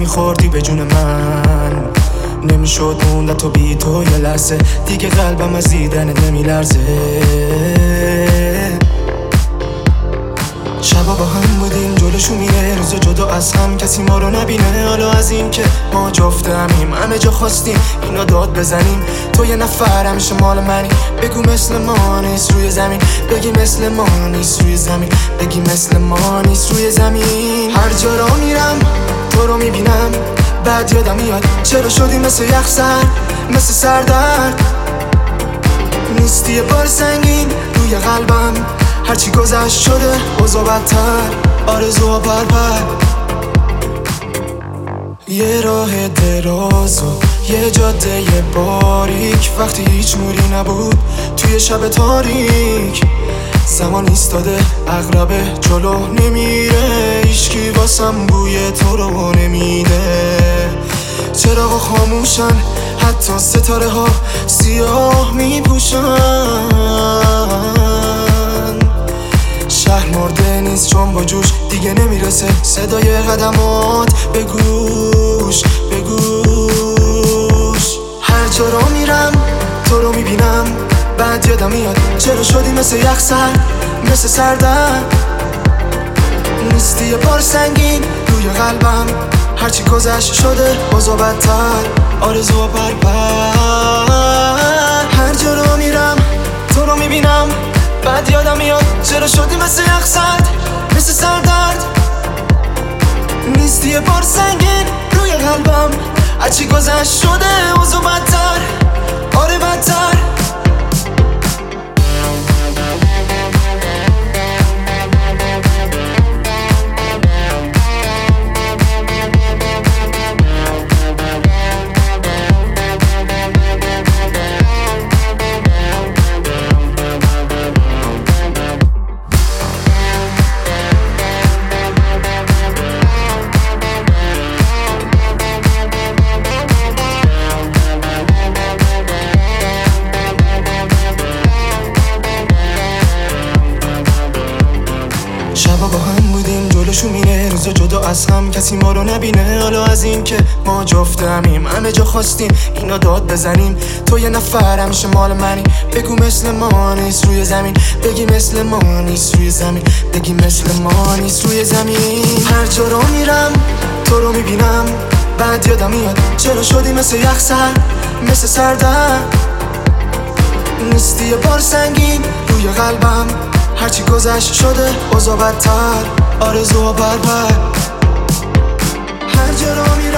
میخوردی به جون من، نمیشد موند تو بی تو یه لحظه دیگه، قلبم از دیدنت نمیلرزه. شبا با هم بودیم جلوشو میره، روز جدا از هم کسی ما رو نبینه. حالا از این که ما جفت همیم همه جا خواستیم اینا داد بزنیم، تو یه نفر همیشه مال منی. بگو مثل ما نیست روی زمین، بگی مثل ما نیست روی زمین، بگی مثل ما نیست روی زمین. هر جا را میرم تو رو میبینم، بعد یادم میاد چرا شدی مثل یخ سر، مثل سردرد. نیستی یه بار سنگین روی قلبم، هرچی گذشت شده اوضاع بدتر، آرزوها پرپر. یه راه دراز و یه جاده باریک، وقتی هیچ نوری نبود توی شب تاریک. زمان ایستاده عقربه جلو نمیره، هیچکی واسم بوی تو رو نمیده. چراغا خاموشن حتی ستاره ها سیاه میپوشن، شهر مرده نیست چون با جوش دیگه نمیرسه صدای قدمات به گوش به گوش. هر جا را میرم تو رو میبینم، بعد یادم میاد چرا شدی مثل یخ سر، مثل سردرد. نیستی یه بار سنگین روی قلبم، هرچی گذشت شده اوضاع بدتر، آرزوها پرپر. هر جا را میرم تو رو میبینم، بعد یادم میاد چرا شدی مثل یخ سرد، مثل سردرد. نیستی یه بار سنگین روی قلبم، هرچی گذشت شده اوضاع بدتر، آره بدتر. شبا با هم بودیم جلوشو میره، روز جدا از هم کسی ما رو نبینه. حالا از این که ما جفت همیم همه جا خواستیم اینا داد بزنیم، تو یه نفر همیشه مال منی. بگو مثل ما نیست روی زمین، بگی مثل ما نیست روی زمین، بگی مثل ما نیست روی زمین. هر جا رو میرم تو رو میبینم، بعد یادم میاد چرا شدی مثل یخ سر، مثل سردرد. نیستی یه بار سنگین روی قلبم، هرچی گذشت شده اوضاع بدتر، آرزوها پرپر. هر جا را